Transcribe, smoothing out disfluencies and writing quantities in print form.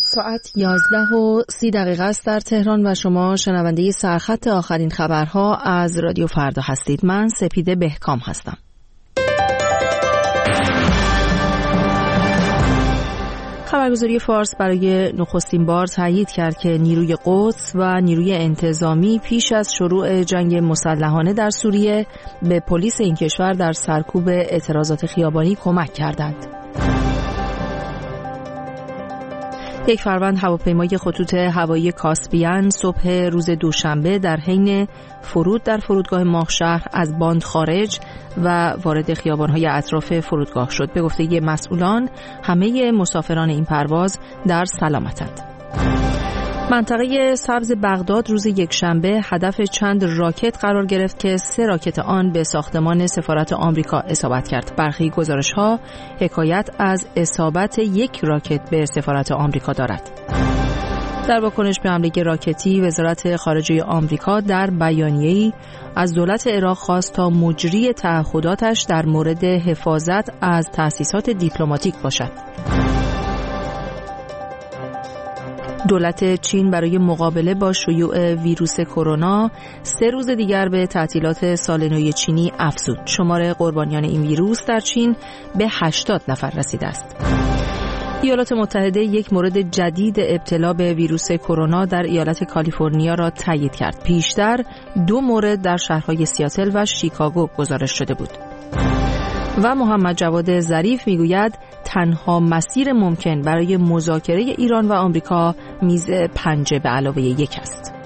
ساعت 11:30 است در تهران و شما شنونده سرخط آخرین خبرها از رادیو فردا هستید. من سپیده بهکام هستم. خبرگزاری فارس برای نخستین بار تایید کرد که نیروی قدس و نیروی انتظامی پیش از شروع جنگ مسلحانه در سوریه به پلیس این کشور در سرکوب اعتراضات خیابانی کمک کردند. یک فروند هواپیمای خطوط هوایی کاسپیان صبح روز دوشنبه در حین فرود در فرودگاه ماهشهر از باند خارج و وارد خیابان‌های اطراف فرودگاه شد. به گفته مسئولان همه مسافران این پرواز در سلامتند. منطقه سبز بغداد روز یکشنبه هدف چند راکت قرار گرفت که 3 راکت آن به ساختمان سفارت آمریکا اصابت کرد. برخی گزارش‌ها حکایت از اصابت یک راکت به سفارت آمریکا دارد. در واکنش به حمله راکتی، وزارت خارجه آمریکا در بیانیه‌ای از دولت عراق خواست تا مجری تعهداتش در مورد حفاظت از تأسیسات دیپلماتیک باشد. دولت چین برای مقابله با شیوع ویروس کرونا 3 روز دیگر به تعطیلات سال نو چینی افزود. شمار قربانیان این ویروس در چین به 80 نفر رسیده است. ایالات متحده یک مورد جدید ابتلا به ویروس کرونا در ایالت کالیفرنیا را تایید کرد. پیشتر 2 مورد در شهرهای سیاتل و شیکاگو گزارش شده بود. و محمد جواد ظریف میگوید تنها مسیر ممکن برای مذاکره ایران و آمریکا میز 5+1 است.